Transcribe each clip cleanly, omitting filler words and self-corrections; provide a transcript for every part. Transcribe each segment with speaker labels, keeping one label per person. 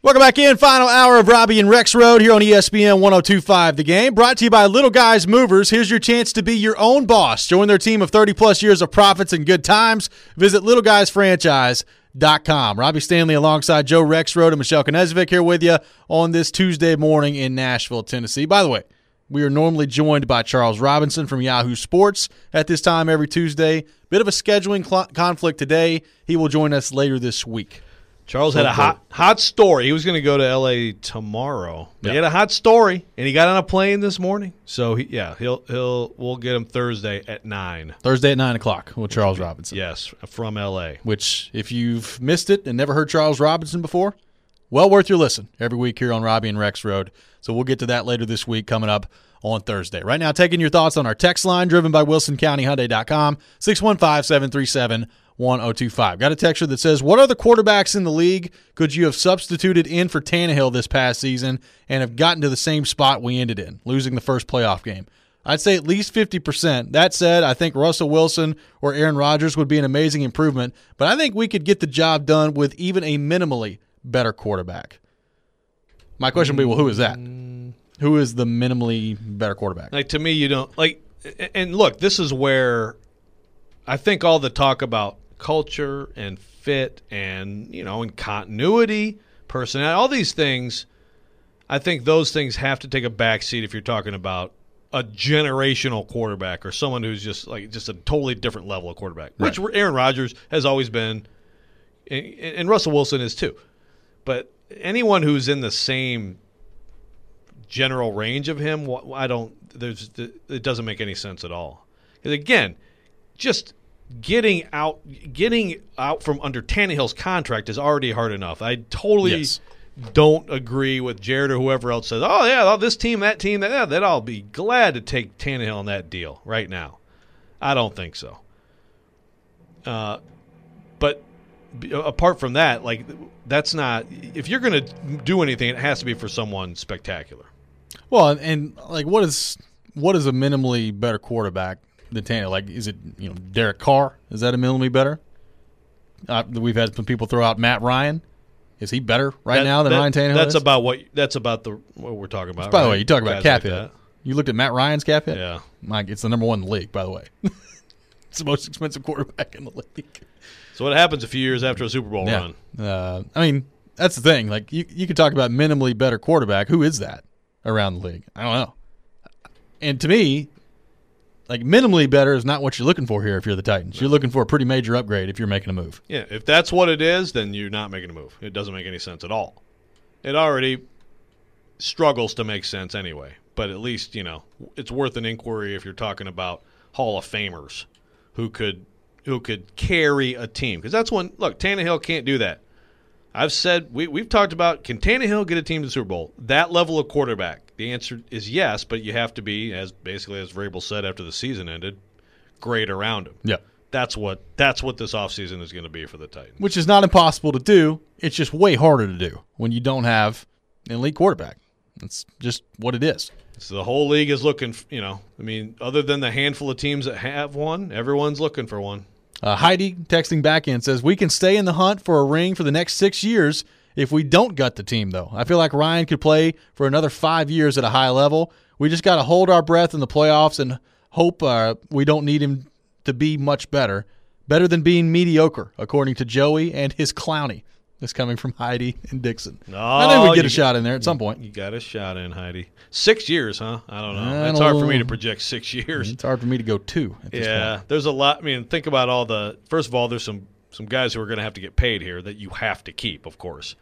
Speaker 1: Welcome back in. Final hour of Robbie and Rex Road here on ESPN 102.5 The Game. Brought to you by Little Guys Movers. Here's your chance to be your own boss. Join their team of 30-plus years of profits and good times. Visit littleguysfranchise.com. Robbie Stanley alongside Joe Rex Road and Michelle Knezvik here with you on this Tuesday morning in Nashville, Tennessee. By the way, we are normally joined by Charles Robinson from Yahoo Sports at this time every Tuesday. Bit of a scheduling conflict today. He will join us later this week.
Speaker 2: Charles had a hot story. He was going to go to L.A. tomorrow. But He had a hot story, and he got on a plane this morning. So we'll get him Thursday at 9.
Speaker 1: Thursday at 9 o'clock with Charles Robinson.
Speaker 2: Yes, from L.A.
Speaker 1: Which, if you've missed it and never heard Charles Robinson before, well worth your listen every week here on Robbie and Rex Road. So we'll get to that later this week coming up on Thursday. Right now, taking your thoughts on our text line driven by WilsonCountyHyundai.com, 615-737-1025. Got a texture that says, what other quarterbacks in the league could you have substituted in for Tannehill this past season and have gotten to the same spot we ended in, losing the first playoff game? I'd say at least 50%. That said, I think Russell Wilson or Aaron Rodgers would be an amazing improvement, but I think we could get the job done with even a minimally better quarterback. My question would be, well, who is that? Who is the minimally better quarterback?
Speaker 2: Like, to me, you don't like. And look, this is where I think all the talk about culture and fit and and continuity, personality, all these things. I think those things have to take a backseat if you're talking about a generational quarterback or someone who's just a totally different level of quarterback, right. Which Aaron Rodgers has always been, and Russell Wilson is too. But anyone who's in the same general range of him, it doesn't make any sense at all. Because again, just getting out from under Tannehill's contract is already hard enough. I totally don't agree with Jared or whoever else says, oh yeah, this team, that team, that I'll be glad to take Tannehill on that deal right now. I don't think so. But apart from that, that's not. If you're going to do anything, it has to be for someone spectacular.
Speaker 1: Well, and what is a minimally better quarterback than Tannehill? Is it Derek Carr? Is that a minimally better? We've had some people throw out Matt Ryan. Is he better now than Ryan Tannehill?
Speaker 2: That's about what we're talking about.
Speaker 1: By the way, you talk about cap hit. You looked at Matt Ryan's cap hit.
Speaker 2: Yeah,
Speaker 1: Mike, it's the number one in the league. By the way, it's the most expensive quarterback in the league.
Speaker 2: So what happens a few years after a Super Bowl run?
Speaker 1: That's the thing. You could talk about minimally better quarterback. Who is that around the league? I don't know. And to me, minimally better is not what you're looking for here if you're the Titans. You're looking for a pretty major upgrade if you're making a move.
Speaker 2: Yeah, if that's what it is, then you're not making a move. It doesn't make any sense at all. It already struggles to make sense anyway. But at least, it's worth an inquiry if you're talking about Hall of Famers who could carry a team. Because that's one – look, Tannehill can't do that. I've said we've talked about, can Tannehill get a team to the Super Bowl? That level of quarterback. The answer is yes, but you have to be, as Vrabel said after the season ended, great around him.
Speaker 1: Yeah.
Speaker 2: That's what this offseason is going to be for the Titans.
Speaker 1: Which is not impossible to do. It's just way harder to do when you don't have an elite quarterback. That's just what it is.
Speaker 2: So the whole league is looking, other than the handful of teams that have one, everyone's looking for one.
Speaker 1: Heidi texting back in says, we can stay in the hunt for a ring for the next 6 years if we don't gut the team, though. I feel like Ryan could play for another 5 years at a high level. We just got to hold our breath in the playoffs and hope we don't need him to be much better. Better than being mediocre, according to Joey and his Clowney. This coming from Heidi and Dixon. I think we get a shot in there at some point.
Speaker 2: You got a shot in, Heidi. 6 years, huh? I don't know. It's hard for me to project 6 years.
Speaker 1: It's hard for me to go 2 at this point.
Speaker 2: There's a lot. Think about all the – first of all, there's some guys who are going to have to get paid here that you have to keep, of course.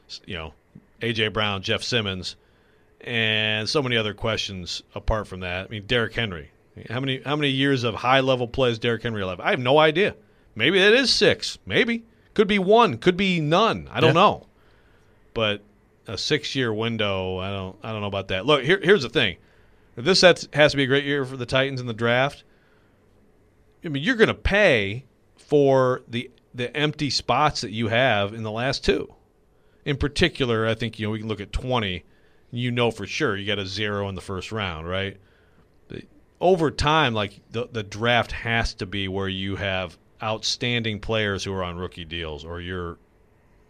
Speaker 2: A.J. Brown, Jeff Simmons, and so many other questions apart from that. Derrick Henry. How many years of high-level plays Derrick Henry will have? I have no idea. Maybe that is 6. Maybe. Could be 1. Could be none. I don't know. But a 6-year window, I don't know about that. Look, here's the thing. If this has to be a great year for the Titans in the draft, you're going to pay for the empty spots that you have in the last 2. In particular, I think we can look at 20. For sure you got a 0 in the first round, right? Over time, the draft has to be where you have outstanding players who are on rookie deals, or you're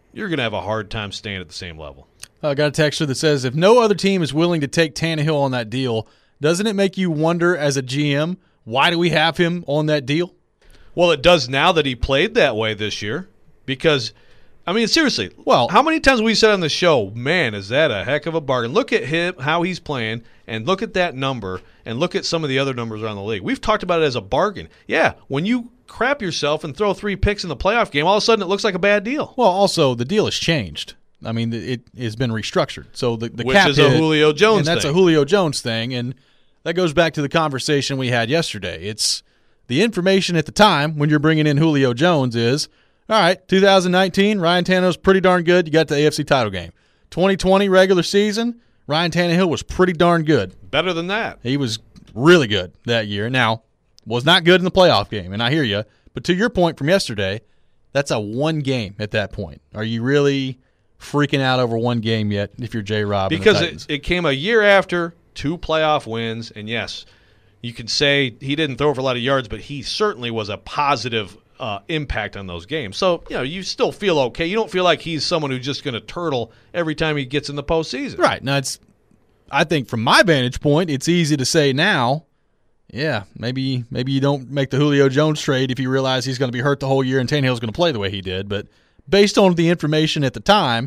Speaker 2: you're going to have a hard time staying at the same level.
Speaker 1: I got a texter that says, if no other team is willing to take Tannehill on that deal, doesn't it make you wonder as a GM, why do we have him on that deal?
Speaker 2: Well, it does now that he played that way this year because, I mean, seriously,
Speaker 1: Well,
Speaker 2: how many times have we said on the show, man, is that a heck of a bargain? Look at him, how he's playing, and look at that number, and look at some of the other numbers around the league. We've talked about it as a bargain. Yeah, when you crap yourself and throw 3 picks in the playoff game, all of a sudden it looks like a bad deal.
Speaker 1: Well, also, the deal has changed. I mean, it has been restructured. So the
Speaker 2: Which
Speaker 1: cap
Speaker 2: is a
Speaker 1: hit,
Speaker 2: Julio Jones
Speaker 1: and that's
Speaker 2: thing.
Speaker 1: a Julio Jones thing, and that goes back to the conversation we had yesterday. It's the information at the time when you're bringing in Julio Jones is, all right, 2019, Ryan Tannehill's pretty darn good. You got the AFC title game. 2020 regular season, Ryan Tannehill was pretty darn good.
Speaker 2: Better than that.
Speaker 1: He was really good that year. Now, was not good in the playoff game, and I hear you. But to your point from yesterday, that's a one game at that point. Are you really freaking out over one game yet if you're J-Rob?
Speaker 2: Because it came a year after 2 playoff wins, and yes, you can say he didn't throw for a lot of yards, but he certainly was a positive impact on those games. So, you still feel okay. You don't feel like he's someone who's just going to turtle every time he gets in the postseason.
Speaker 1: Right. Now, I think from my vantage point, it's easy to say now, yeah, maybe you don't make the Julio Jones trade if you realize he's going to be hurt the whole year and Tannehill's going to play the way he did. But based on the information at the time,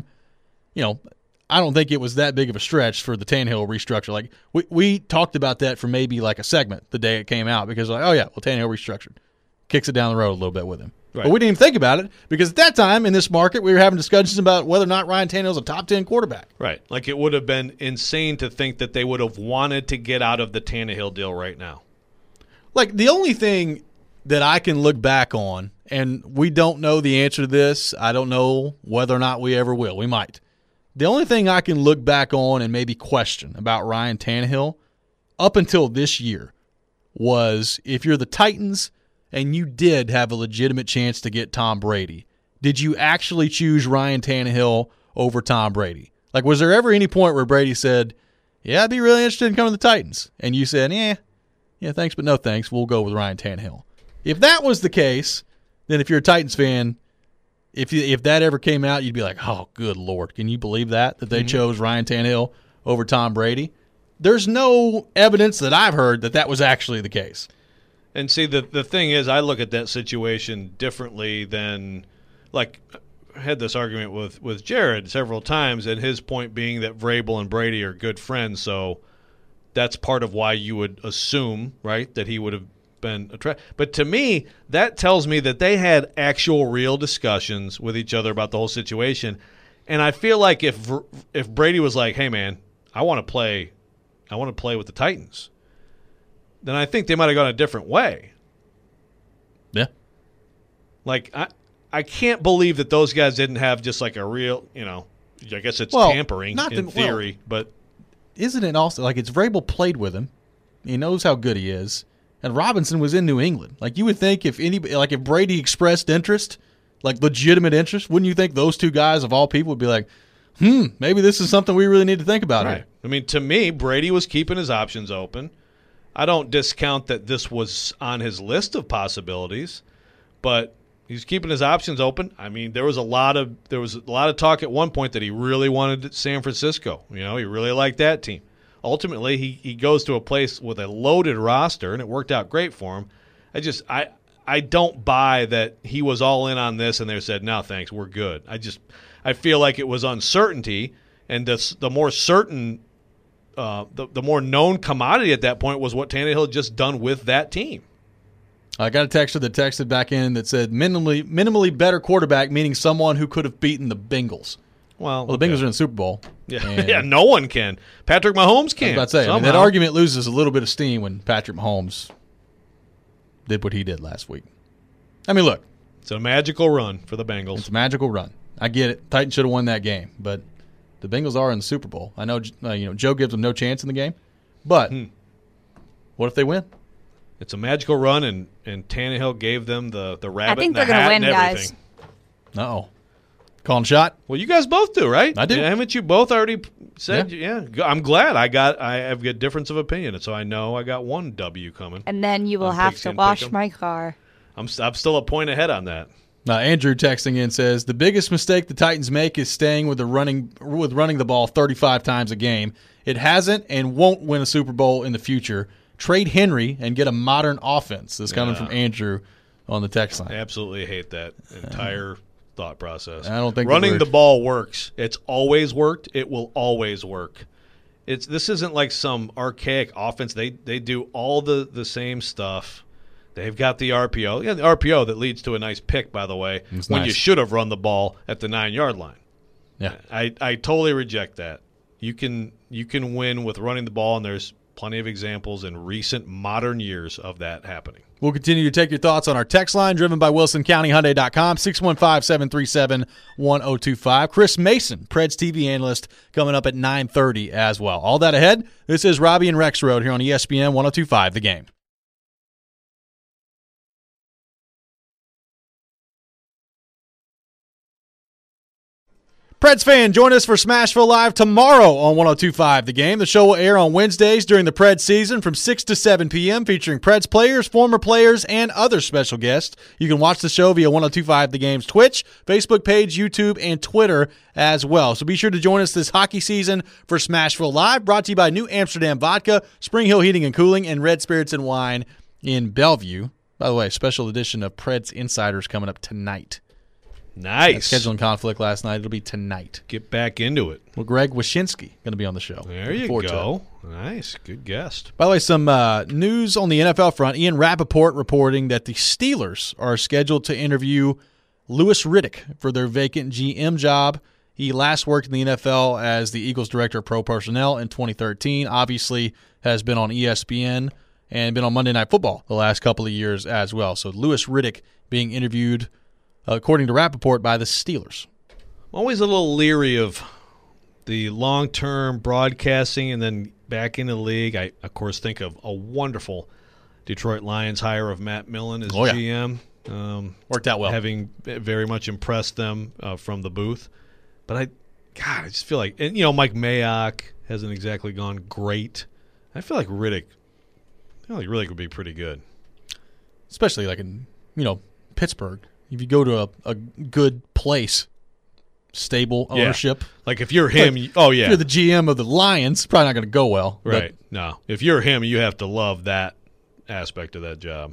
Speaker 1: I don't think it was that big of a stretch for the Tannehill restructure. Like we talked about that for maybe like a segment the day it came out because Tannehill restructured. Kicks it down the road a little bit with him.
Speaker 2: Right.
Speaker 1: But we didn't even think about it because at that time in this market we were having discussions about whether or not Ryan Tannehill's a top 10 quarterback.
Speaker 2: Right. Like it would have been insane to think that they would have wanted to get out of the Tannehill deal right now.
Speaker 1: Like the only thing that I can look back on, and we don't know the answer to this, I don't know whether or not we ever will. We might. The only thing I can look back on and maybe question about Ryan Tannehill up until this year was if you're the Titans and you did have a legitimate chance to get Tom Brady, did you actually choose Ryan Tannehill over Tom Brady? Like, was there ever any point where Brady said, yeah, I'd be really interested in coming to the Titans? And you said, yeah, thanks, but no thanks. We'll go with Ryan Tannehill. If that was the case, then if you're a Titans fan, if that ever came out, you'd be like, oh, good Lord. Can you believe that they chose Ryan Tannehill over Tom Brady? There's no evidence that I've heard that was actually the case.
Speaker 2: And see, the thing is, I look at that situation differently than, like, I had this argument with Jared several times, and his point being that Vrabel and Brady are good friends, so that's part of why you would assume, right, that he would have been attracted. But to me, that tells me that they had actual real discussions with each other about the whole situation. And I feel like if Brady was like, hey, man, I want to play with the Titans, then I think they might have gone a different way.
Speaker 1: Yeah.
Speaker 2: Like, I can't believe that those guys didn't have just like a real, I guess it's tampering in theory, but
Speaker 1: isn't it also like it's Vrabel played with him, he knows how good he is, and Robinson was in New England. Like you would think if Brady expressed interest, like legitimate interest, wouldn't you think those two guys of all people would be like, maybe this is something we really need to think about
Speaker 2: right.
Speaker 1: here.
Speaker 2: I mean, to me, Brady was keeping his options open. I don't discount that this was on his list of possibilities, but he's keeping his options open. I mean, there was a lot of talk at one point that he really wanted San Francisco. He really liked that team. Ultimately, he goes to a place with a loaded roster, and it worked out great for him. I don't buy that he was all in on this, and they said, no, thanks, we're good. I feel like it was uncertainty, and the more certain, the more known commodity at that point was what Tannehill had just done with that team.
Speaker 1: I got a texter that texted back in that said minimally better quarterback, meaning someone who could have beaten the Bengals. Well, the Bengals are in the Super Bowl.
Speaker 2: Yeah, no one can. Patrick Mahomes can.
Speaker 1: I was about to say, that argument loses a little bit of steam when Patrick Mahomes did what he did last week. I mean, look.
Speaker 2: It's a magical run for the Bengals.
Speaker 1: It's a magical run. I get it. Titans should have won that game, but the Bengals are in the Super Bowl. I know Joe gives them no chance in the game, but what if they win?
Speaker 2: It's a magical run, and Tannehill gave them the rabbit.
Speaker 3: I think
Speaker 2: and the
Speaker 3: they're
Speaker 2: hat
Speaker 3: going to win,
Speaker 2: and everything.
Speaker 3: guys.
Speaker 1: Uh-oh. Calling shot?
Speaker 2: Well, you guys both do, right?
Speaker 1: I do.
Speaker 2: Haven't you both already said? Yeah. I'm glad I have a difference of opinion, so I know I got one W coming.
Speaker 3: And then you will have to wash my car.
Speaker 2: I'm still a point ahead on that.
Speaker 1: Andrew texting in says the biggest mistake the Titans make is staying with running the ball 35 times a game. It hasn't and won't win a Super Bowl in the future. Trade Henry and get a modern offense. This is coming from Andrew on the text line.
Speaker 2: I absolutely hate that entire thought process.
Speaker 1: I don't think
Speaker 2: running the ball works. It's always worked. It will always work. This isn't like some archaic offense. They do all the same stuff. They've got the RPO. Yeah, the RPO that leads to a nice pick, by the way,
Speaker 1: it's
Speaker 2: when
Speaker 1: nice.
Speaker 2: You should have run the ball at the 9-yard line.
Speaker 1: Yeah,
Speaker 2: I totally reject that. You can win with running the ball, and there's plenty of examples in recent modern years of that happening.
Speaker 1: We'll continue to take your thoughts on our text line, driven by WilsonCountyHyundai.com, 615-737-1025. Chris Mason, Preds TV analyst, coming up at 9:30 as well. All that ahead. This is Robbie and Rex Road here on ESPN 102.5 The Game. Preds fan, join us for Smashville Live tomorrow on 102.5 The Game. The show will air on Wednesdays during the Preds season from 6 to 7 p.m., featuring Preds players, former players, and other special guests. You can watch the show via 102.5 The Game's Twitch, Facebook page, YouTube, and Twitter as well. So be sure to join us this hockey season for Smashville Live, brought to you by New Amsterdam Vodka, Spring Hill Heating and Cooling, and Red Spirits and Wine in Bellevue. By the way, special edition of Preds Insiders coming up tonight.
Speaker 2: Nice.
Speaker 1: Scheduling conflict last night. It'll be tonight.
Speaker 2: Get back into it.
Speaker 1: Well, Greg Wyshynski going to be on the show.
Speaker 2: There you go. Nice. Good guest.
Speaker 1: By the way, some news on the NFL front. Ian Rappaport reporting that the Steelers are scheduled to interview Louis Riddick for their vacant GM job. He last worked in the NFL as the Eagles director of pro personnel in 2013. Obviously has been on ESPN and been on Monday Night Football the last couple of years as well. So Louis Riddick being interviewed, according to Rappaport, by the Steelers.
Speaker 2: I'm always a little leery of the long-term broadcasting and then back in the league. I, of course, think of a wonderful Detroit Lions hire of Matt Millen as GM.
Speaker 1: Worked out well.
Speaker 2: Having very much impressed them from the booth. But I just feel like, and Mike Mayock hasn't exactly gone great. I feel like Riddick would be pretty good.
Speaker 1: Especially like in, Pittsburgh. If you go to a good place, stable ownership.
Speaker 2: Yeah. Like if you're him,
Speaker 1: if you're the GM of the Lions, it's probably not going to go well.
Speaker 2: Right. No. If you're him, you have to love that aspect of that job.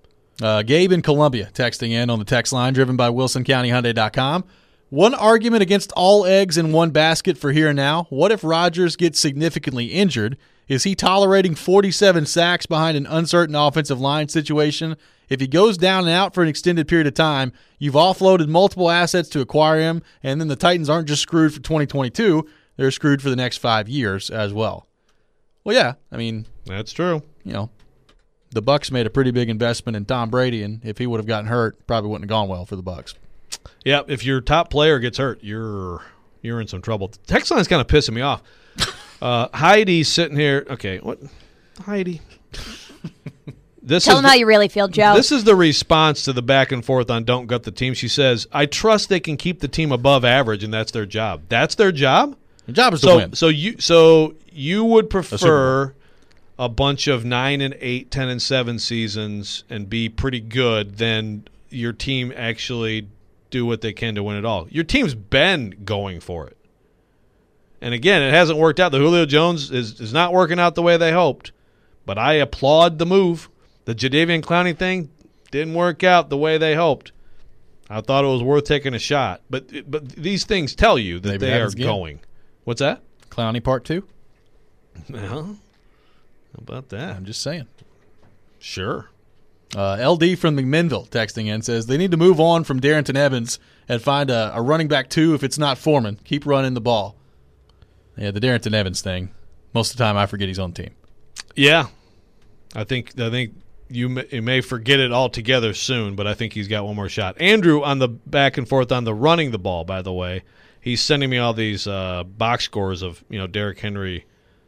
Speaker 1: Gabe in Columbia texting in on the text line, driven by WilsonCountyHyundai.com. One argument against all eggs in one basket for here and now. What if Rodgers gets significantly injured? Is he tolerating 47 sacks behind an uncertain offensive line situation? If he goes down and out for an extended period of time, you've offloaded multiple assets to acquire him, and then the Titans aren't just screwed for 2022, they're screwed for the next 5 years as well. Well, yeah, I mean,
Speaker 2: that's true.
Speaker 1: The Bucs made a pretty big investment in Tom Brady, and if he would have gotten hurt, probably wouldn't have gone well for the Bucs.
Speaker 2: Yeah, if your top player gets hurt, you're in some trouble. The text line's kind of pissing me off. Heidi's sitting here. Okay, what? Heidi.
Speaker 3: Tell them how you really feel, Joe.
Speaker 2: This is the response to the back and forth on Don't Gut the Team. She says, I trust they can keep the team above average, and that's their job. That's their job?
Speaker 1: Their job is to win.
Speaker 2: So you would prefer a bunch of 9 and 8, 10 and 7 seasons and be pretty good than your team actually do what they can to win it all. Your team's been going for it. And again, it hasn't worked out. The Julio Jones is not working out the way they hoped. But I applaud the move. The Jadeveon Clowney thing didn't work out the way they hoped. I thought it was worth taking a shot. But these things tell you that they are going. What's that?
Speaker 1: Clowney Part 2?
Speaker 2: Well, how about that?
Speaker 1: I'm just saying.
Speaker 2: Sure.
Speaker 1: LD from McMinnville texting in says they need to move on from Darrington Evans and find a running back 2 if it's not Foreman. Keep running the ball. Yeah, the Darrington Evans thing. Most of the time I forget he's on the team.
Speaker 2: Yeah. I think you may forget it altogether soon, but I think he's got one more shot. Andrew on the back and forth on the running the ball, by the way. He's sending me all these box scores of Derrick Henry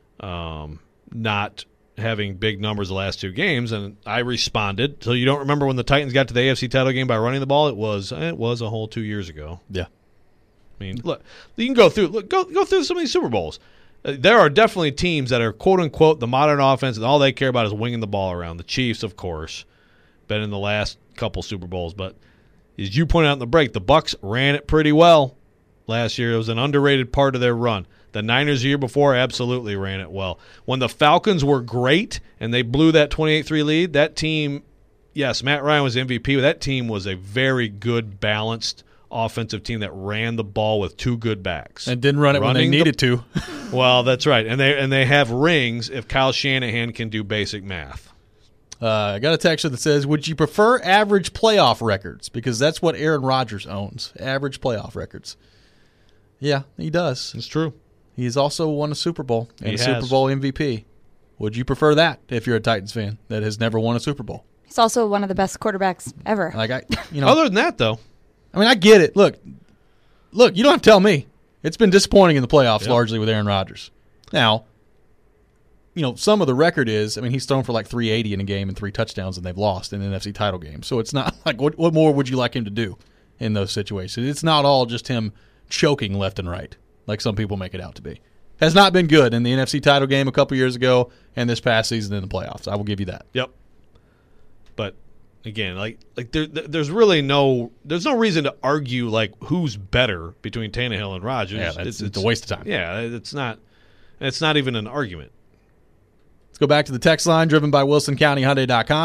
Speaker 2: not having big numbers the last 2 games, and I responded. So you don't remember when the Titans got to the AFC title game by running the ball? It was a whole 2 years ago.
Speaker 1: Yeah.
Speaker 2: I mean, look, you can go through some of these Super Bowls. There are definitely teams that are quote-unquote the modern offense, and all they care about is winging the ball around. The Chiefs, of course, been in the last couple Super Bowls. But as you pointed out in the break, the Bucs ran it pretty well last year. It was an underrated part of their run. The Niners the year before absolutely ran it well. When the Falcons were great and they blew that 28-3 lead, that team, yes, Matt Ryan was MVP, but that team was a very good, balanced offensive team that ran the ball with two good backs.
Speaker 1: And didn't run it when they needed to.
Speaker 2: Well, that's right. And they have rings if Kyle Shanahan can do basic math.
Speaker 1: I got a text that says, would you prefer average playoff records? Because that's what Aaron Rodgers owns, average playoff records. Yeah, he does.
Speaker 2: It's true.
Speaker 1: He's also won a Super Bowl and
Speaker 2: He
Speaker 1: Super
Speaker 2: has.
Speaker 1: Bowl MVP. Would you prefer that if you're a Titans fan that has never won a Super Bowl?
Speaker 3: He's also one of the best quarterbacks ever.
Speaker 1: Like
Speaker 2: Other than that, though,
Speaker 1: I mean, I get it. Look, you don't have to tell me. It's been disappointing in the playoffs largely with Aaron Rodgers. Now, some of the record is, I mean, he's thrown for like 380 in a game and 3 touchdowns, and they've lost in the NFC title game. So it's not like what more would you like him to do in those situations? It's not all just him choking left and right, like some people make it out to be. Has not been good in the NFC title game a couple years ago and this past season in the playoffs. I will give you that.
Speaker 2: Yep. But again, there's really no reason to argue like who's better between Tannehill and Rodgers.
Speaker 1: Yeah, it's a waste of time.
Speaker 2: Yeah, it's not even an argument.
Speaker 1: Let's go back to the text line driven by WilsonCountyHyundai.com,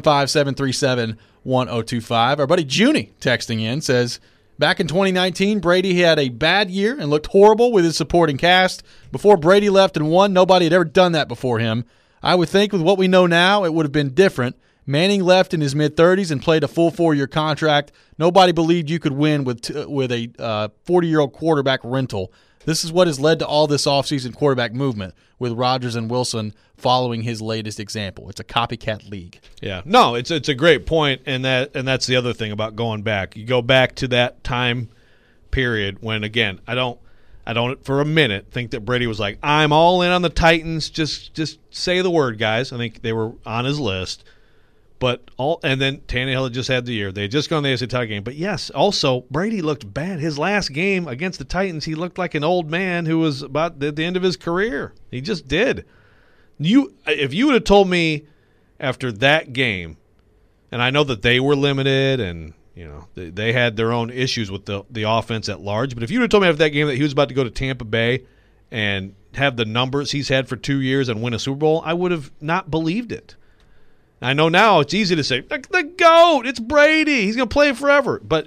Speaker 1: 615-737-1025. Our buddy Junie texting in says, back in 2019, Brady had a bad year and looked horrible with his supporting cast. Before Brady left and won, nobody had ever done that before him. I would think with what we know now, it would have been different. Manning left in his mid-30s and played a full 4-year contract. Nobody believed you could win with a 40-year-old quarterback rental. This is what has led to all this offseason quarterback movement with Rodgers and Wilson following his latest example. It's a copycat league.
Speaker 2: Yeah. No, it's a great point, and that's the other thing about going back. You go back to that time period when, again, I don't for a minute think that Brady was like, I'm all in on the Titans. Just say the word, guys. I think they were on his list. And then Tannehill had just had the year. They had just gone to the AFC title game. But yes, also Brady looked bad. His last game against the Titans, he looked like an old man who was about at the end of his career. He just did. If you would have told me after that game, and I know that they were limited and they had their own issues with the offense at large, but if you would have told me after that game that he was about to go to Tampa Bay and have the numbers he's had for 2 years and win a Super Bowl, I would have not believed it. I know now it's easy to say, the GOAT, it's Brady, he's going to play forever. But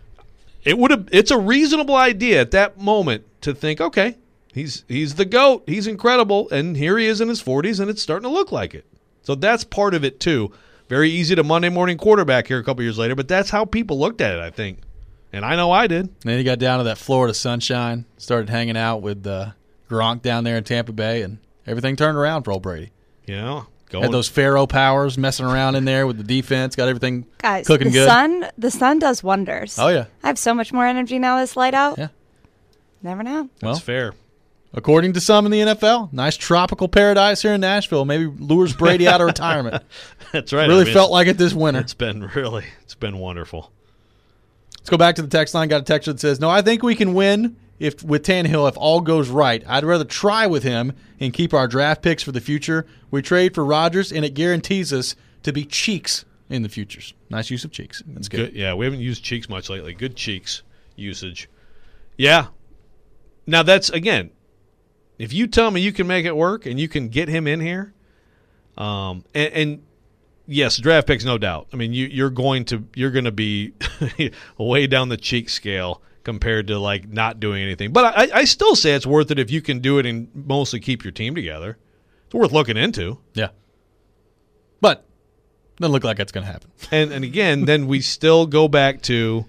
Speaker 2: it's a reasonable idea at that moment to think, okay, he's the GOAT, he's incredible, and here he is in his 40s, and it's starting to look like it. So that's part of it, too. Very easy to Monday morning quarterback here a couple years later, but that's how people looked at it, I think. And I know I did.
Speaker 1: And then he got down to that Florida sunshine, started hanging out with Gronk down there in Tampa Bay, and everything turned around for old Brady.
Speaker 2: Yeah.
Speaker 1: Had those Pharaoh powers messing around in there with the defense, got everything cooking good.
Speaker 3: The sun does wonders.
Speaker 1: Oh, yeah.
Speaker 3: I have so much more energy now this light out.
Speaker 1: Yeah.
Speaker 3: Never know.
Speaker 2: That's fair.
Speaker 1: According to some in the NFL, nice tropical paradise here in Nashville. Maybe lures Brady out of retirement.
Speaker 2: That's right.
Speaker 1: Really felt like it this winter.
Speaker 2: It's been wonderful.
Speaker 1: Let's go back to the text line. Got a text that says, no, I think we can win with Tannehill if all goes right. I'd rather try with him and keep our draft picks for the future. We trade for Rodgers, and it guarantees us to be cheeks in the futures. Nice use of cheeks. That's good.
Speaker 2: Yeah, we haven't used cheeks much lately. Good cheeks usage. Yeah. Now that's, again, if you tell me you can make it work and you can get him in here, and yes, draft picks, no doubt. I mean, you're going to be way down the cheek scale compared to like not doing anything. But I still say it's worth it if you can do it and mostly keep your team together. It's worth looking into.
Speaker 1: Yeah. But doesn't look like that's going to happen.
Speaker 2: And again, then we still go back to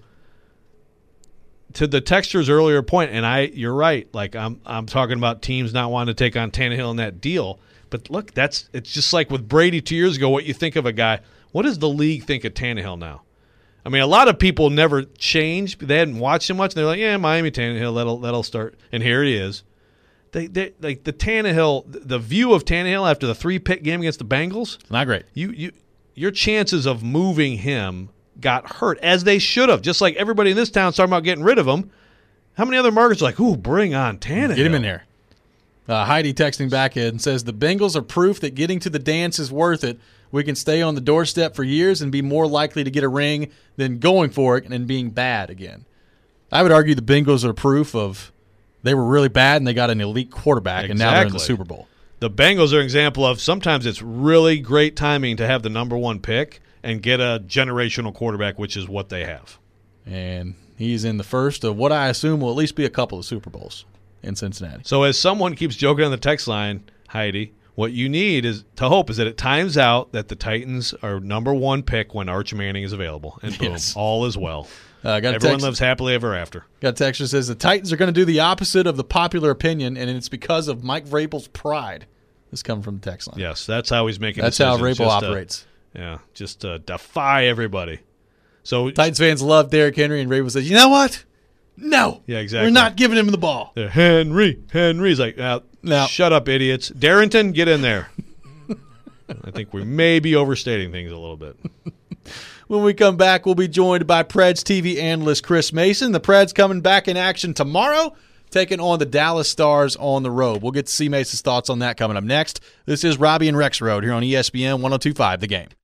Speaker 2: the texture's earlier point, and you're right. Like I'm talking about teams not wanting to take on Tannehill in that deal. But look, it's just like with Brady 2 years ago, what you think of a guy. What does the league think of Tannehill now? I mean, a lot of people never change. They hadn't watched him much, and they're like, yeah, Miami Tannehill, that'll start. And here he is. They like the Tannehill, the view of Tannehill after the 3-pick game against the Bengals.
Speaker 1: Not great.
Speaker 2: Your chances of moving him got hurt, as they should have. Just like everybody in this town talking about getting rid of him. How many other markets are like, ooh, bring on Tannehill?
Speaker 1: Get him in there. Heidi texting back in says, the Bengals are proof that getting to the dance is worth it. We can stay on the doorstep for years and be more likely to get a ring than going for it and being bad again. I would argue the Bengals are proof of they were really bad and they got an elite quarterback, and now they're in the Super Bowl.
Speaker 2: The Bengals are an example of sometimes it's really great timing to have the number one pick and get a generational quarterback, which is what they have.
Speaker 1: And he's in the first of what I assume will at least be a couple of Super Bowls in Cincinnati.
Speaker 2: So as someone keeps joking on the text line, Heidi, what you need is to hope is that it times out that the Titans are number one pick when Arch Manning is available, and boom, all is well. Everyone lives happily ever after.
Speaker 1: Got a text that says the Titans are going to do the opposite of the popular opinion, and it's because of Mike Vrabel's pride. This comes from the text line.
Speaker 2: Yes, that's how he's making
Speaker 1: decisions. That's how Vrabel operates.
Speaker 2: Just defy everybody. So
Speaker 1: Titans fans love Derrick Henry, and Vrabel says, you know what? No.
Speaker 2: Yeah, exactly.
Speaker 1: We're not giving him the ball.
Speaker 2: Henry's like, now, shut up, idiots. Darrington, get in there. I think we may be overstating things a little bit.
Speaker 1: When we come back, we'll be joined by Preds TV analyst Chris Mason. The Preds coming back in action tomorrow, taking on the Dallas Stars on the road. We'll get to see Mason's thoughts on that coming up next. This is Robbie and Rex Road here on ESPN 102.5 The Game.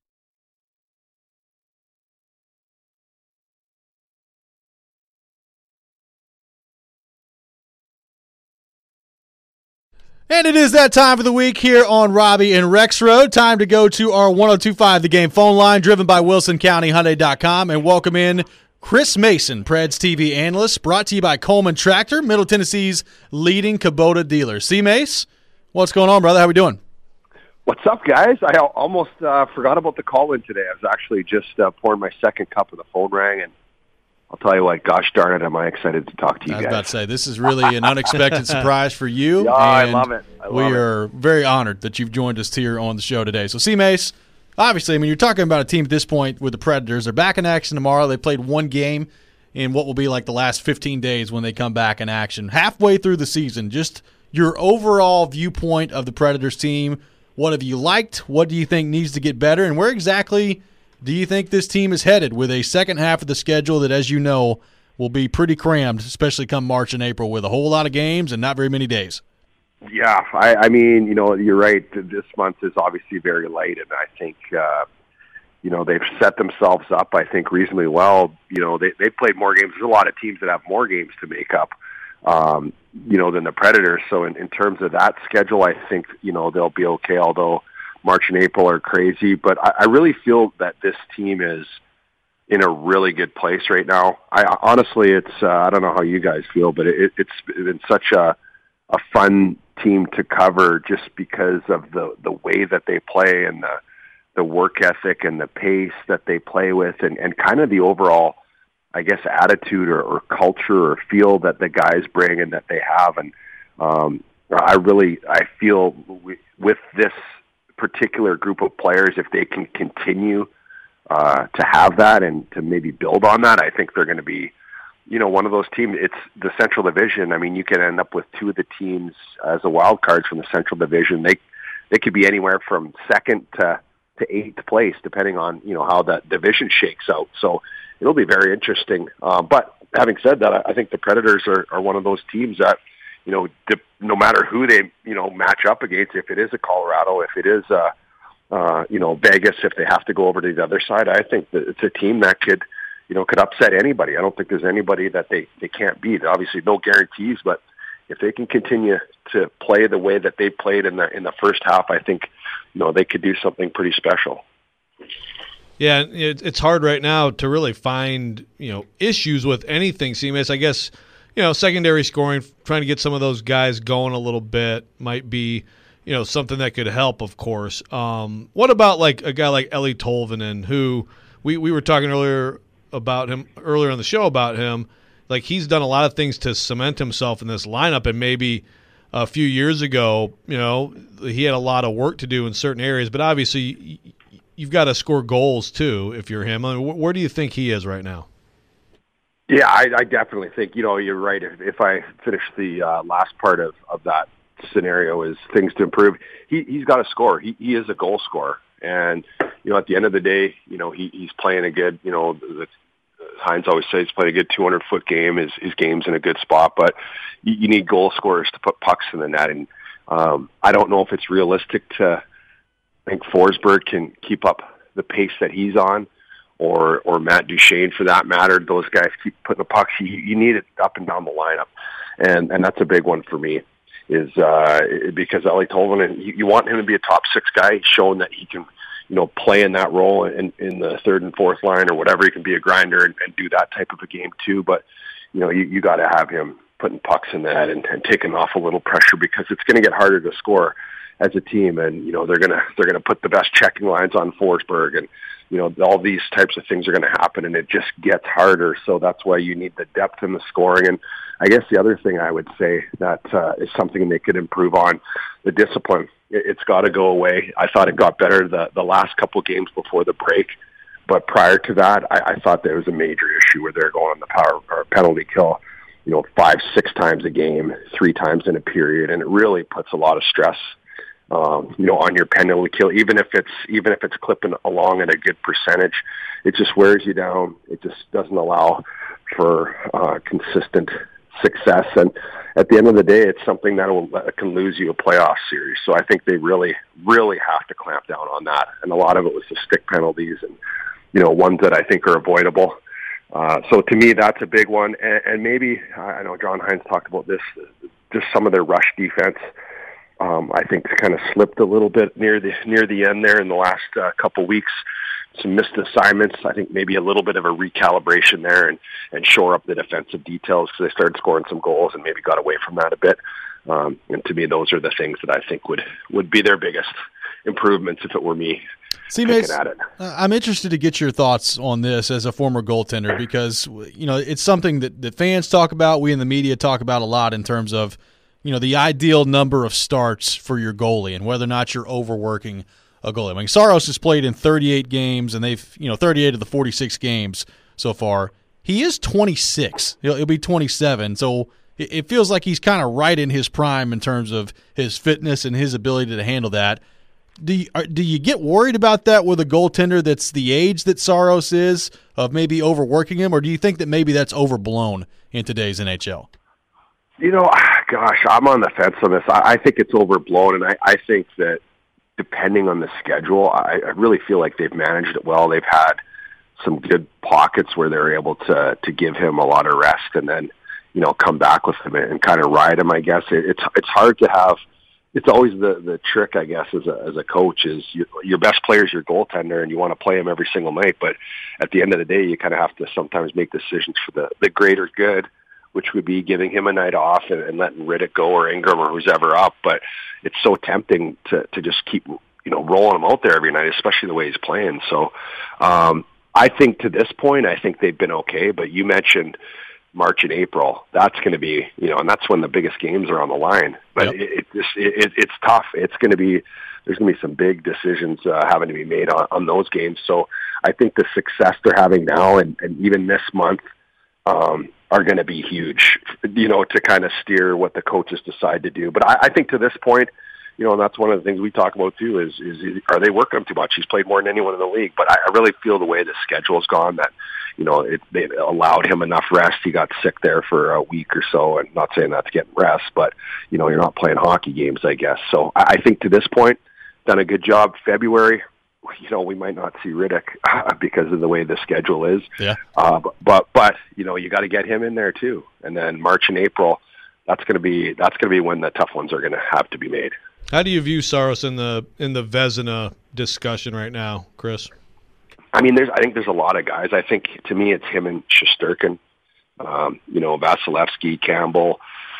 Speaker 1: And it is that time of the week here on Robbie and Rex Road. Time to go to our 102.5 The Game phone line, driven by WilsonCountyHyundai.com, and welcome in Chris Mason, Preds TV analyst, brought to you by Coleman Tractor, Middle Tennessee's leading Kubota dealer. C-Mace, what's going on, brother? How we doing?
Speaker 4: What's up, guys? I almost forgot about the call-in today. I was actually just pouring my second cup and the phone rang, and I'll tell you what, gosh darn it, am I excited to talk to you guys.
Speaker 1: I was about to say, this is really an unexpected surprise for you.
Speaker 4: Yeah, I love it.
Speaker 1: We are very honored that you've joined us here on the show today. So, C-Mace, obviously, I mean, you're talking about a team at this point with the Predators. They're back in action tomorrow. They played one game in what will be like the last 15 days when they come back in action. Halfway through the season, just your overall viewpoint of the Predators team. What have you liked? What do you think needs to get better? And where exactly do you think this team is headed with a second half of the schedule that, as you know, will be pretty crammed, especially come March and April, with a whole lot of games and not very many days?
Speaker 4: Yeah, I mean, you're right. This month is obviously very light, and I think, they've set themselves up, I think, reasonably well. They've played more games. There's a lot of teams that have more games to make up, than the Predators. So in terms of that schedule, I think, they'll be okay, although March and April are crazy. But I really feel that this team is in a really good place right now. Honestly, it's I don't know how you guys feel, but it's been such a fun team to cover just because of the way that they play and the work ethic and the pace that they play with and kind of the overall, I guess, attitude or culture or feel that the guys bring and that they have. And I feel with this particular group of players, if they can continue to have that and to maybe build on that, I think they're going to be, one of those teams. It's the Central Division. I mean, you can end up with two of the teams as a wild cards from the Central Division. They could be anywhere from second to eighth place, depending on how that division shakes out. So it'll be very interesting. But having said that, I think the Predators are one of those teams that no matter who they match up against, if it is a Colorado, if it is Vegas, if they have to go over to the other side, I think that it's a team that could upset anybody. I don't think there's anybody that they can't beat. Obviously, no guarantees, but if they can continue to play the way that they played in the first half, I think they could do something pretty special.
Speaker 2: Yeah, it's hard right now to really find issues with anything. CMS, I guess secondary scoring, trying to get some of those guys going a little bit might be something that could help. Of course, what about like a guy like Eeli Tolvanen, who we were talking earlier on the show about him. Like, he's done a lot of things to cement himself in this lineup, and maybe a few years ago, he had a lot of work to do in certain areas. But obviously, you've got to score goals too if you're him. I mean, where do you think he is right now?
Speaker 4: Yeah, I definitely think you're right. If I finish the last part of that scenario is things to improve, he's got to score. He is a goal scorer, and at the end of the day, he's playing a good. Hines always says he's playing a good 200-foot game. His game's in a good spot, but you need goal scorers to put pucks in the net. And I don't know if it's realistic to think Forsberg can keep up the pace that he's on, or Matt Duchene for that matter. Those guys keep putting the pucks. You need it up and down the lineup, and that's a big one for me. Is because Eeli Tolvanen, you want him to be a top six guy. He's shown that he can, play in that role in the third and fourth line or whatever. He can be a grinder and do that type of a game too. But you got to have him putting pucks in the net and taking off a little pressure, because it's going to get harder to score as a team. And they're gonna put the best checking lines on Forsberg, and all these types of things are going to happen, and it just gets harder. So that's why you need the depth in the scoring. And I guess the other thing I would say that is something they could improve on, the discipline. It's got to go away. I thought it got better the last couple of games before the break, but prior to that, I thought there was a major issue where they're going on the power or penalty kill, 5-6 times a game, 3 times in a period, and it really puts a lot of stress on your penalty kill, even if it's clipping along at a good percentage. It just wears you down. It just doesn't allow for consistent success. And at the end of the day, it's something that can lose you a playoff series. So I think they really, really have to clamp down on that. And a lot of it was the stick penalties and, ones that I think are avoidable. So to me, that's a big one. And maybe, I know John Hines talked about this, just some of their rush defense. I think kind of slipped a little bit near the end there in the last couple weeks. Some missed assignments. I think maybe a little bit of a recalibration there and shore up the defensive details, because they started scoring some goals and maybe got away from that a bit. And to me, those are the things that I think would be their biggest improvements if it were me.
Speaker 1: See, Mace, I'm interested to get your thoughts on this as a former goaltender, because it's something that fans talk about, we in the media talk about a lot in terms of the ideal number of starts for your goalie and whether or not you're overworking a goalie. I mean, Saros has played in 38 games, and they've 38 of the 46 games so far. He is 26. He'll be 27, so it feels like he's kind of right in his prime in terms of his fitness and his ability to handle that. Do you get worried about that with a goaltender that's the age that Saros is, of maybe overworking him, or do you think that maybe that's overblown in today's NHL?
Speaker 4: Gosh, I'm on the fence on this. I think it's overblown, and I think that depending on the schedule, I really feel like they've managed it well. They've had some good pockets where they're able to give him a lot of rest and then, come back with him and kind of ride him, I guess. It's hard to have. It's always the trick, I guess, as a coach is your best player is your goaltender, and you want to play him every single night. But at the end of the day, you kind of have to sometimes make decisions for the greater good, which would be giving him a night off and letting Riddick go or Ingram or who's ever up. But it's so tempting to just keep, rolling him out there every night, especially the way he's playing. So I think to this point, I think they've been okay. But you mentioned March and April. That's going to be, and that's when the biggest games are on the line. But yep. It's tough. There's going to be some big decisions having to be made on those games. So I think the success they're having now and even this month, are going to be huge, to kind of steer what the coaches decide to do. But I think to this point, and that's one of the things we talk about too, is are they working him too much? He's played more than anyone in the league, but I really feel the way the schedule's gone that, they allowed him enough rest. He got sick there for a week or so, and not saying that's getting rest, but, you're not playing hockey games, I guess. So I think to this point, done a good job. February, we might not see Riddick because of the way the schedule is. Yeah. But you got to get him in there too. And then March and April, that's going to be when the tough ones are going to have to be made.
Speaker 2: How do you view Saros in the Vezina discussion right now, Chris?
Speaker 4: I mean, I think there's a lot of guys. I think to me, it's him and Shesterkin. Vasilevsky, Campbell.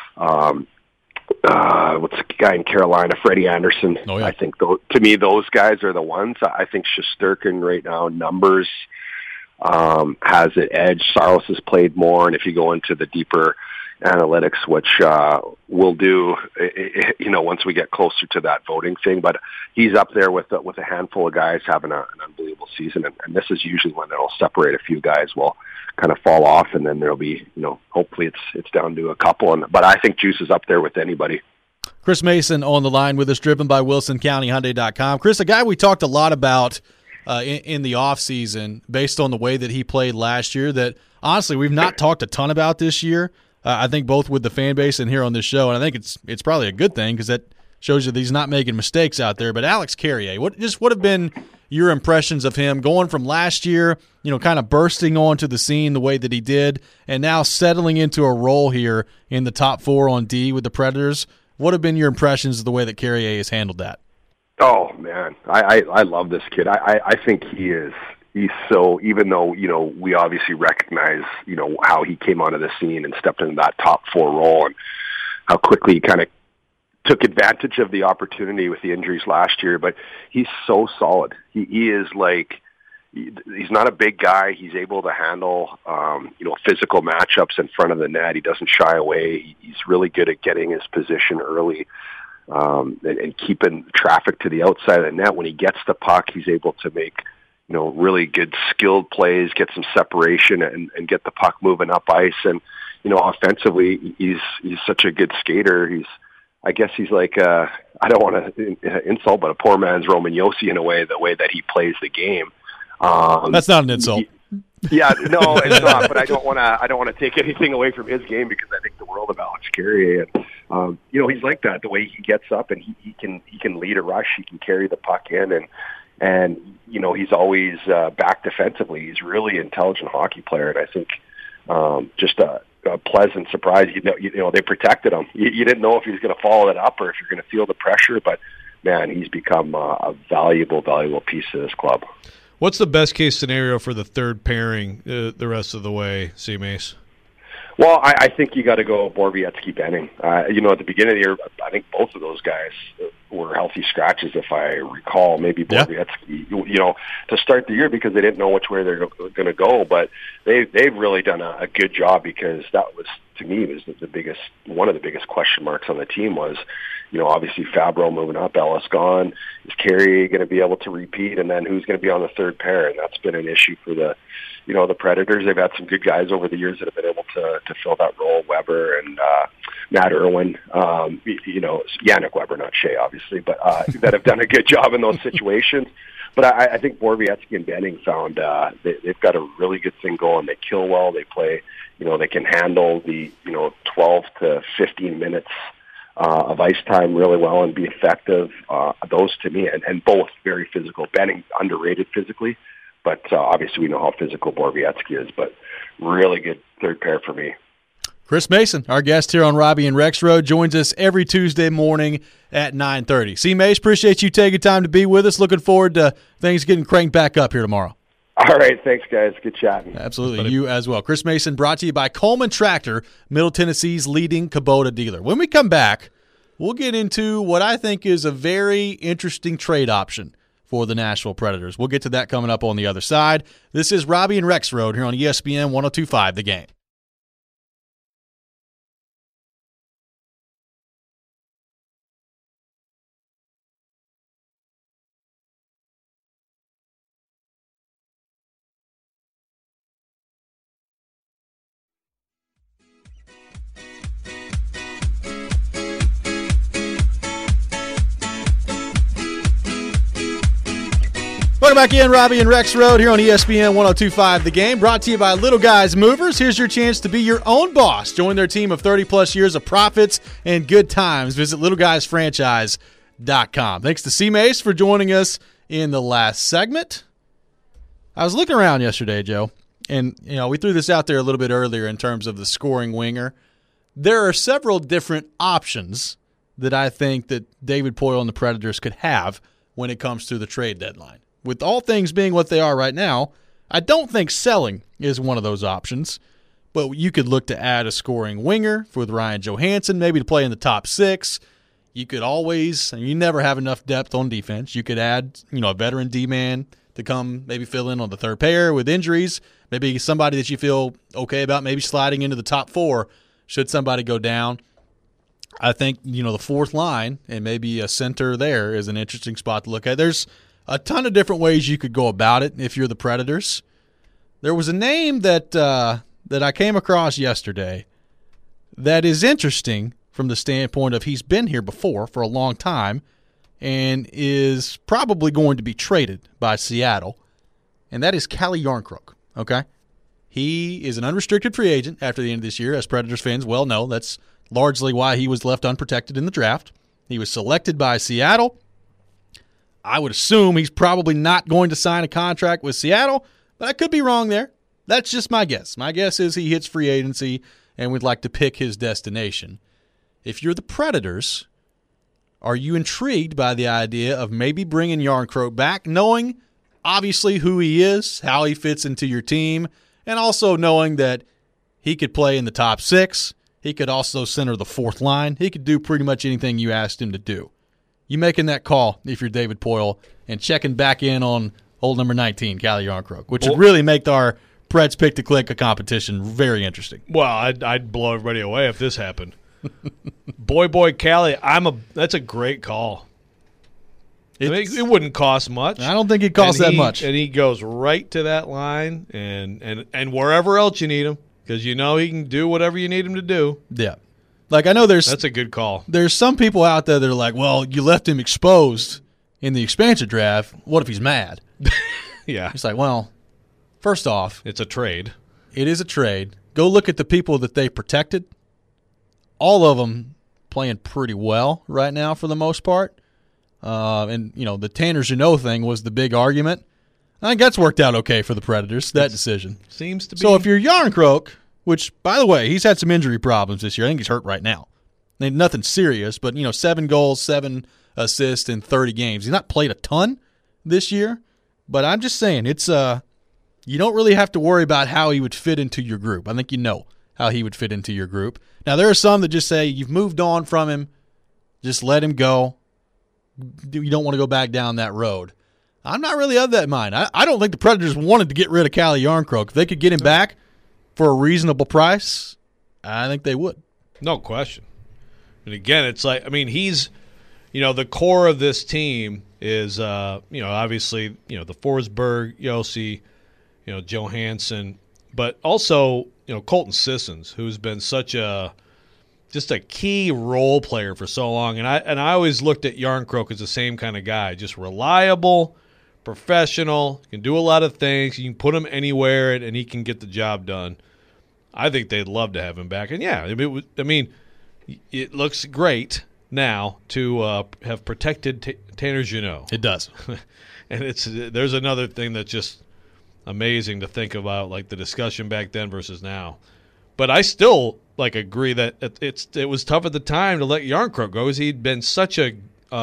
Speaker 4: What's the guy in Carolina, Freddie Anderson? Oh, yeah. I think to me, those guys are the ones. I think Shesterkin right now, numbers, has an edge. Saros has played more, and if you go into the deeper analytics, which we'll do, once we get closer to that voting thing. But he's up there with a handful of guys having an unbelievable season, and this is usually when it'll separate. A few guys will kind of fall off, and then there'll be, hopefully it's down to a couple. But I think Juice is up there with anybody.
Speaker 1: Chris Mason on the line with us, driven by WilsonCountyHyundai.com. Chris, a guy we talked a lot about in the offseason based on the way that he played last year that, honestly, we've not talked a ton about this year. I think both with the fan base and here on this show, and I think it's probably a good thing because that shows you that he's not making mistakes out there. But Alex Carrier, what have been your impressions of him going from last year, kind of bursting onto the scene the way that he did, and now settling into a role here in the top 4 on D with the Predators? What have been your impressions of the way that Carrier has handled that?
Speaker 4: Oh man, I love this kid. I think he's so, even though, we obviously recognize, how he came onto the scene and stepped into that top 4 role and how quickly he kind of took advantage of the opportunity with the injuries last year, but he's so solid. He is like, he's not a big guy. He's able to handle, physical matchups in front of the net. He doesn't shy away. He's really good at getting his position early. And keeping traffic to the outside of the net. When he gets the puck, he's able to make, really good skilled plays, get some separation and get the puck moving up ice. And, offensively, he's such a good skater. I guess he's like, I don't want to insult, but a poor man's Roman Josi in a way, the way that he plays the game.
Speaker 1: That's not an insult.
Speaker 4: Yeah, no, it's not. But I don't want to take anything away from his game, because I think the world of Alex Carrier, and he's like that. The way he gets up and he can lead a rush, he can carry the puck in, and he's always back defensively. He's a really intelligent hockey player, and I think just a pleasant surprise. They protected him. You didn't know if he was going to follow it up or if you're going to feel the pressure, but man, he's become a valuable piece of this club.
Speaker 2: What's the best case scenario for the third pairing the rest of the way, C-Mace?
Speaker 4: Well, I think you got to go Borowiecki Benning. At the beginning of the year, I think both of those guys were healthy scratches, if I recall. Maybe Borowiecki, to start the year, because they didn't know which way they're going to go. But they've really done a good job, because that was, to me, was one of the biggest question marks on the team was, obviously Fabro moving up, Ellis gone. Is Carey going to be able to repeat? And then who's going to be on the third pair? And that's been an issue for the Predators. They've had some good guys over the years that have been able to fill that role. Weber and Matt Irwin, Yannick Weber, not Shea, obviously, but that have done a good job in those situations. But I think Borowiecki and Benning found they've got a really good thing going. They kill well. They play, they can handle the 12 to 15 minutes of ice time really well and be effective. Those to me, and both very physical. Benning underrated physically, but obviously we know how physical Borowiecki is. But really good third pair for me.
Speaker 1: Chris Mason, our guest here on Robbie and Rex Road, joins us every Tuesday morning at 9:30. C. Mace, appreciate you taking time to be with us. Looking forward to things getting cranked back up here tomorrow.
Speaker 4: All right, thanks, guys. Good chatting.
Speaker 1: Absolutely, you as well. Chris Mason, brought to you by Coleman Tractor, Middle Tennessee's leading Kubota dealer. When we come back, we'll get into what I think is a very interesting trade option for the Nashville Predators. We'll get to that coming up on the other side. This is Robbie and Rex Road here on ESPN 102.5 The Game. Welcome back in, Robbie and Rex Road here on ESPN 102.5 The Game, brought to you by Little Guys Movers. Here's your chance to be your own boss. Join their team of 30-plus years of profits and good times. Visit littleguysfranchise.com. Thanks to C-Mace for joining us in the last segment. I was looking around yesterday, Joe, and we threw this out there a little bit earlier in terms of the scoring winger. There are several different options that I think that David Poile and the Predators could have when it comes to the trade deadline. With all things being what they are right now, I don't think selling is one of those options. But you could look to add a scoring winger with Ryan Johansson, maybe to play in the top 6. You could always, and you never have enough depth on defense, you could add a veteran D-man to come maybe fill in on the third pair with injuries. Maybe somebody that you feel okay about maybe sliding into the top 4 should somebody go down. I think, the fourth line and maybe a center there is an interesting spot to look at. There's a ton of different ways you could go about it if you're the Predators. There was a name that I came across yesterday that is interesting from the standpoint of he's been here before for a long time and is probably going to be traded by Seattle, and that is Calle Jarnkrok, okay? He is an unrestricted free agent after the end of this year, as Predators fans well know. That's largely why he was left unprotected in the draft. He was selected by Seattle. I would assume he's probably not going to sign a contract with Seattle, but I could be wrong there. That's just my guess. My guess is he hits free agency and would like to pick his destination. If you're the Predators, are you intrigued by the idea of maybe bringing Järnkrok back, knowing obviously who he is, how he fits into your team, and also knowing that he could play in the top 6, he could also center the 4th line, he could do pretty much anything you asked him to do. You making that call if you're David Poile and checking back in on old number 19, Calle Järnkrok, which would really make our Preds Pick to Click a competition very interesting.
Speaker 2: Well, I'd blow everybody away if this happened. boy, Calle, that's a great call. I mean, it wouldn't cost much.
Speaker 1: I don't think it costs that much.
Speaker 2: And he goes right to that line and wherever else you need him, because you know he can do whatever you need him to do.
Speaker 1: Yeah. Like, I know
Speaker 2: that's a good call.
Speaker 1: There's some people out there that are like, well, you left him exposed in the expansion draft. What if he's mad?
Speaker 2: Yeah.
Speaker 1: It's like, well, first off,
Speaker 2: it's a trade.
Speaker 1: It is a trade. Go look at the people that they protected. All of them playing pretty well right now for the most part. And, the Tanner Jeannot thing was the big argument. I think that's worked out okay for the Predators, that decision.
Speaker 2: Seems to be.
Speaker 1: So if you're Järnkrok, which, by the way, he's had some injury problems this year. I think he's hurt right now. Nothing serious, but, 7 goals, 7 assists in 30 games. He's not played a ton this year, but I'm just saying it's you don't really have to worry about how he would fit into your group. I think you know how he would fit into your group. Now, there are some that just say you've moved on from him, just let him go. You don't want to go back down that road. I'm not really of that mind. I don't think the Predators wanted to get rid of Calle Järnkrok. If they could get him back for a reasonable price, I think they would.
Speaker 2: No question. And again, it's like, he's, the core of this team is, obviously, the Forsberg, Josi, Johansson, but also, Colton Sissons, who's been such just a key role player for so long. And I always looked at Järnkrok as the same kind of guy, just reliable, professional, can do a lot of things. You can put him anywhere and he can get the job done. I think they'd love to have him back. And yeah, it looks great now to have protected Tanner Jeannot.
Speaker 1: It does.
Speaker 2: And there's another thing that's just amazing to think about, like the discussion back then versus now. But I still agree that it was tough at the time to let Järnkrok go, because he'd been such a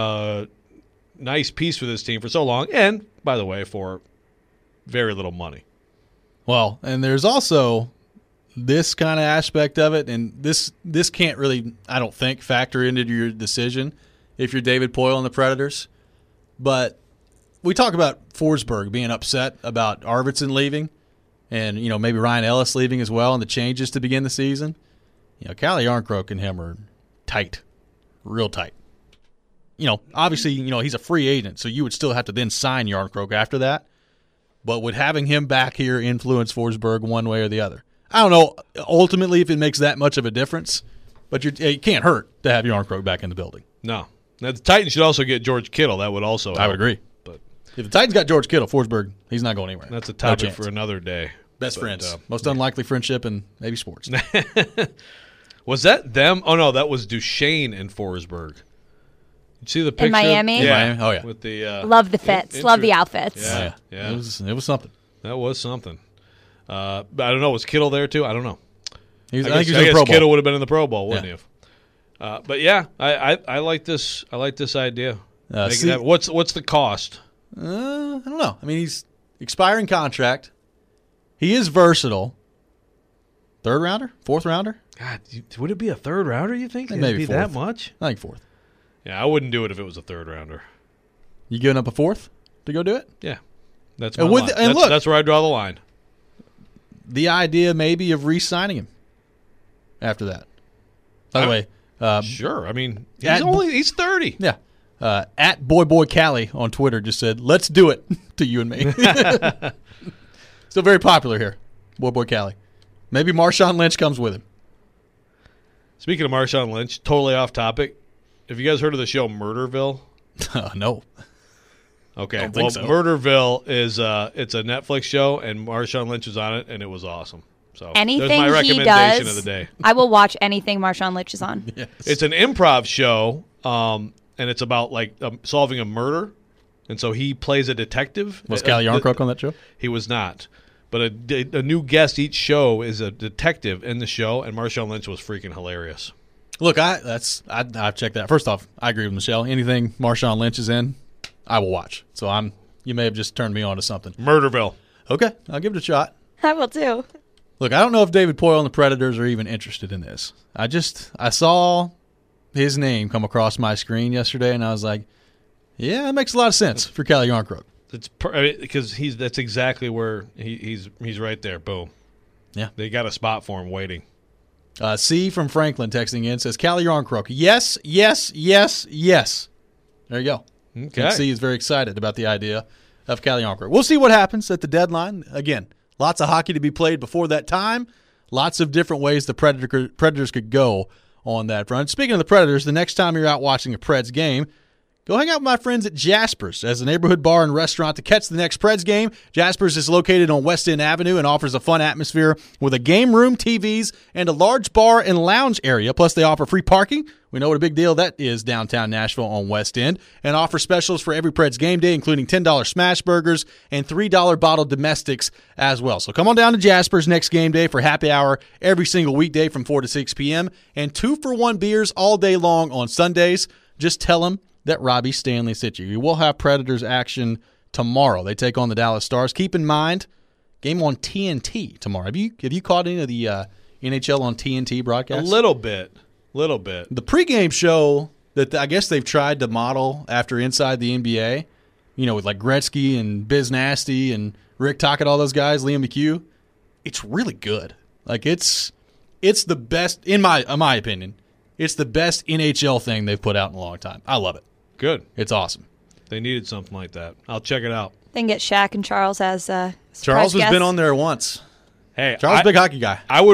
Speaker 2: nice piece for this team for so long, and by the way, for very little money.
Speaker 1: Well, and there's also this kind of aspect of it, and this can't really, I don't think, factor into your decision if you're David Poile and the Predators. But we talk about Forsberg being upset about Arvidsson leaving, and maybe Ryan Ellis leaving as well, and the changes to begin the season. Calle Järnkrok and him are tight, real tight. Obviously, he's a free agent, so you would still have to then sign Järnkrok after that. But would having him back here influence Forsberg one way or the other? I don't know ultimately if it makes that much of a difference, but it can't hurt to have Järnkrok back in the building.
Speaker 2: No. Now, the Titans should also get George Kittle. That would also help.
Speaker 1: I would agree. But if the Titans got George Kittle, Forsberg, he's not going anywhere.
Speaker 2: That's a topic for another day.
Speaker 1: Best friends. Most unlikely friendship in maybe sports.
Speaker 2: Was that them? Oh, no, that was Duchesne and Forsberg. You see the picture?
Speaker 3: In Miami?
Speaker 1: Yeah. Miami? Oh, yeah.
Speaker 2: With the,
Speaker 3: love the fits. Love the outfits.
Speaker 2: Yeah.
Speaker 1: It was something.
Speaker 2: That was something. I don't know. Was Kittle there, too? I don't know.
Speaker 1: I think he was in the Pro Bowl.
Speaker 2: Kittle would have been in the Pro Bowl, wouldn't he have? But, yeah, I like this. I like this idea. What's the cost?
Speaker 1: I don't know. He's expiring contract. He is versatile. Third rounder? Fourth rounder?
Speaker 2: God, would it be a third rounder, you think?
Speaker 1: Maybe
Speaker 2: It'd be
Speaker 1: fourth.
Speaker 2: that much?
Speaker 1: I think fourth.
Speaker 2: Yeah, I wouldn't do it if it was a third rounder.
Speaker 1: You giving up a fourth to go do it?
Speaker 2: Yeah. That's my line. That's where I draw the line.
Speaker 1: The idea maybe of re-signing him after that. By the way.
Speaker 2: Sure. He's 30.
Speaker 1: Yeah. At Boy Calle on Twitter just said, let's do it to you and me. Still very popular here. Boy Calle. Maybe Marshawn Lynch comes with him.
Speaker 2: Speaking of Marshawn Lynch, totally off topic. Have you guys heard of the show Murderville?
Speaker 1: No.
Speaker 2: Okay.
Speaker 1: I don't think so.
Speaker 2: Murderville is it's a Netflix show, and Marshawn Lynch was on it, and it was awesome. So
Speaker 3: anything
Speaker 2: there's my recommendation
Speaker 3: he does,
Speaker 2: of the day.
Speaker 3: I will watch anything Marshawn Lynch is on.
Speaker 1: Yes.
Speaker 2: It's an improv show, and it's about like solving a murder. And so he plays a detective.
Speaker 1: Was Cal Yarncrook on that show?
Speaker 2: He was not. But a new guest each show is a detective in the show, and Marshawn Lynch was freaking hilarious.
Speaker 1: Look, I've checked that. First off, I agree with Michelle. Anything Marshawn Lynch is in, I will watch. So you may have just turned me on to something.
Speaker 2: Murderville.
Speaker 1: Okay, I'll give it a shot.
Speaker 3: I will too.
Speaker 1: Look, I don't know if David Poile and the Predators are even interested in this. I saw his name come across my screen yesterday, and I was like, yeah, that makes a lot of sense for Cal Yarncrook.
Speaker 2: It's because that's exactly where he's right there. Boom.
Speaker 1: Yeah,
Speaker 2: they got a spot for him waiting.
Speaker 1: C from Franklin texting in says Cal Yarncrook. Yes, yes, yes, yes. There you go.
Speaker 2: Okay.
Speaker 1: And C is very excited about the idea of Cal Yarncrook. We'll see what happens at the deadline. Again, lots of hockey to be played before that time. Lots of different ways the Predators could go on that front. Speaking of the Predators, the next time you're out watching a Preds game, go hang out with my friends at Jasper's as a neighborhood bar and restaurant to catch the next Preds game. Jasper's is located on West End Avenue and offers a fun atmosphere with a game room, TVs, and a large bar and lounge area. Plus, they offer free parking. We know what a big deal that is downtown Nashville on West End, and offer specials for every Preds game day, including $10 smash burgers and $3 bottled domestics as well. So come on down to Jasper's next game day for happy hour every single weekday from 4 to 6 p.m. and 2-for-1 beers all day long on Sundays. Just tell them that Robbie Stanley sent you. You will have Predators action tomorrow. They take on the Dallas Stars. Keep in mind, game on TNT tomorrow. Have you caught any of the NHL on TNT broadcasts?
Speaker 2: A little bit.
Speaker 1: The pregame show that I guess they've tried to model after Inside the NBA, with like Gretzky and Biz Nasty and Rick Tocchet, all those guys, Liam McHugh, it's really good. Like it's the best in my opinion. It's the best NHL thing they've put out in a long time. I love it.
Speaker 2: Good.
Speaker 1: It's awesome.
Speaker 2: They needed something like that. I'll check it out.
Speaker 3: Then get Shaq and Charles as
Speaker 1: Charles has
Speaker 3: guests.
Speaker 1: been on there once.
Speaker 2: Hey,
Speaker 1: Charles is a big hockey guy.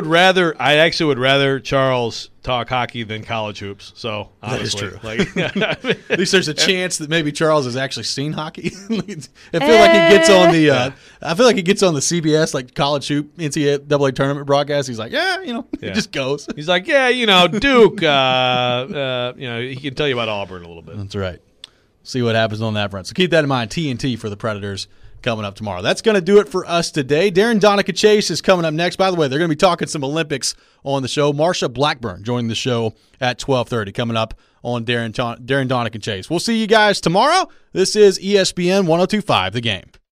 Speaker 2: I actually would rather Charles talk hockey than college hoops. So honestly,
Speaker 1: that is true. At least there's a chance that maybe Charles has actually seen hockey. I feel like he gets on the. I feel like he gets on the CBS like college hoop NCAA tournament broadcast. He's like, he just goes.
Speaker 2: He's like, Duke. He can tell you about Auburn a little bit.
Speaker 1: That's right. See what happens on that front. So keep that in mind. TNT for the Predators coming up tomorrow. That's going to do it for us today. Darren Donica-Chase is coming up next. By the way, they're going to be talking some Olympics on the show. Marsha Blackburn joining the show at 12:30 coming up on Darren Donica-Chase. We'll see you guys tomorrow. This is ESPN 102.5 The Game.